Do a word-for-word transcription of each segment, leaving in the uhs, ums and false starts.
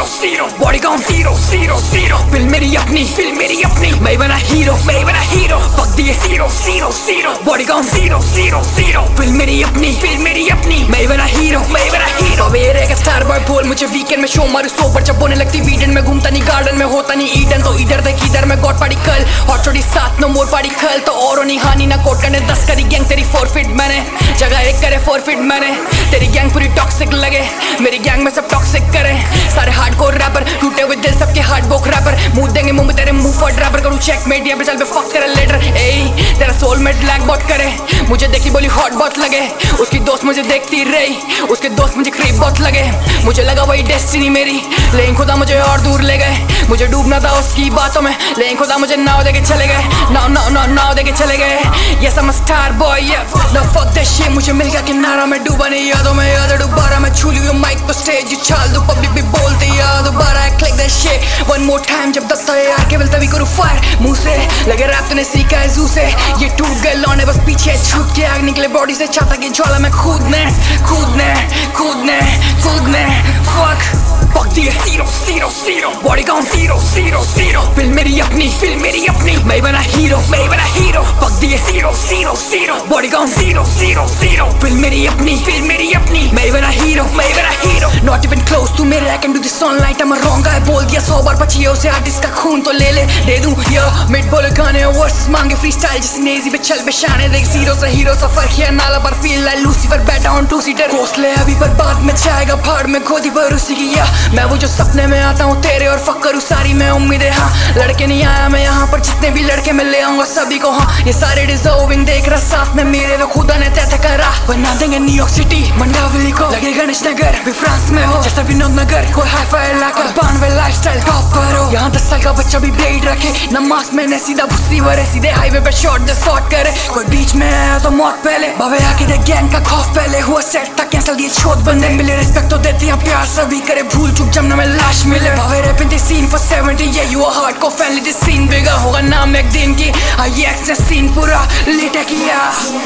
zero zero body count zero zero zero film मेरी अपनी film मेरी अपनी मैं बना हीरो मैं बना हीरो fuck दिए zero zero zero body count zero zero zero film मेरी अपनी फिल्म मेरी अपनी मैं बना हीरो मैं बना हीरो मेरे का स्टार बॉय बोल मुझे वीकेंड में शो मारू सोबर जब होने लगती वीकेंड में घूमता नहीं गार्डन में होता नहीं ईडन तो इधर देख इधर में गॉड पार्टी कल हॉट चोटी साथ नो मोर पार्टी कल तो और नहीं हानि ना कोट करने दस करी गैंग तेरी फोर फीट मैंने जगह एक करे फोर फीट मैंने तेरी गैंग पूरी टॉक्सिक लगे मेरी गैंग में सब टॉक्सिक करे सारे हार्डकोर रैपर टूटे हुए दिल सबके हार्ड बोक रैपर मुंह देंगे मुंह में तेरे मुंह फॉर ड्राइवर करूं चेक मेट या चल पे फक तेरा लेटर ए तेरा सोलमेट लैग बॉट करे मुझे देखी बोली हॉट बॉट लगे उसकी दोस्त मुझे देखती रही उसके दोस्त मुझे क्रीप बॉट लगे मुझे लगा वही डेस्टिनी मेरी लेकिन खुदा मुझे और दूर ले गए मुझे डूबना था उसकी बातों में लेकिन खुदा मुझे नाव देके चले गए नाव नाव नाव नाव देके चले गए Yes I'm a star boy yeah no fuck that shit मुझे मिल गया किनारा मैं डूबा नहीं यादों में याद दोबारा मैं छू लियो माइक पर स्टेज उछाल दो पब्लिक भी बोलते याद दोबारा I click that shit one more time जब दबता है यार केवल तभी करूँ फायर मुंह से लगे रैप तूने सीखा है जू से ये टूट गए लौने बस पीछे छूट के आग निकले बॉडी से चाहता कि ज्वाला मैं कूदने कूदने कूदने कूदने fuck fuck दिए zero zero zero body count zero zero zero film मेरी अपनी फिल्म मेरी अपनी मैं बना हीरो मैं बना हीरो fuck दिए zero zero zero body count zero zero zero film मेरी अपनी फिल्म मेरी अपनी मैं बना हीरो मैं बना hero not even close to मेरे I can do this online I'm a wrong guy बोल दिया सौ बार पचिए उसे आर्टिस्ट का खून तो ले ले दे दूं yo मिड बोले गाने वर्सेस मांगे फ्रीस्टाइल जैसे नेजी पे चल बेशाने देख जीरो से हीरो सफर किया नाला पर फील लाइक लूसीफर बैठा ऑन टू सीटर घोंसले अभी पर बाद में जाएगा फाड़ में खोदी भरोसी की या मैं वो जो सपने में आता हूँ तेरे और फक करूँ सारी मैं उम्मीदें हाँ लड़के नहीं आया मैं यहाँ पर जितने भी लड़के मैं ले आऊंगा सभी को हाँ ये सारे डिजर्विंग देख रहा साथ में मेरे तो खुदा ने तय करा बना देंगे न्यूयॉर्क सिटी मंडावली को लगे गणेश नगर भी फ्रांस में हो जैसा विनोद नगर कोई हाई फाई इलाका बानवे लाइफस्टाइल टॉप पर हो यहाँ दस साल का बच्चा भी ब्लेड रखे नमाज में ने सीधा भुस्सी भरे सीधे हाईवे पे शॉट दे शॉट करे कोई बीच में आया तो मौत पहले बाबे आके दे गैंग का खौफ पहले हुआ सेट था कैंसिल दिए छोट बंदे मिले रिस्पेक्ट तो देती हैं प्यार सभी करे भूल चुक जमना में लाश मिले बाबे rapping the scene for seventy yeah you are hardcore fan lit scene बिगा होगा नाम एक दिन की आई एक्स ने सीन पूरा लिटा किया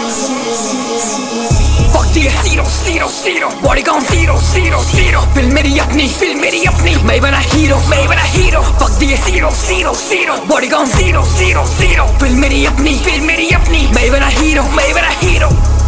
fuck दिए zero zero zero body count zero zero zero film मेरी अपनी फिल्म मेरी अपनी मैं बना हीरो मैं बना हीरो fuck दिए zero zero zero body count zero zero zero film मेरी अपनी फिल्म मेरी अपनी मैं बना हीरो मैं बना हीरो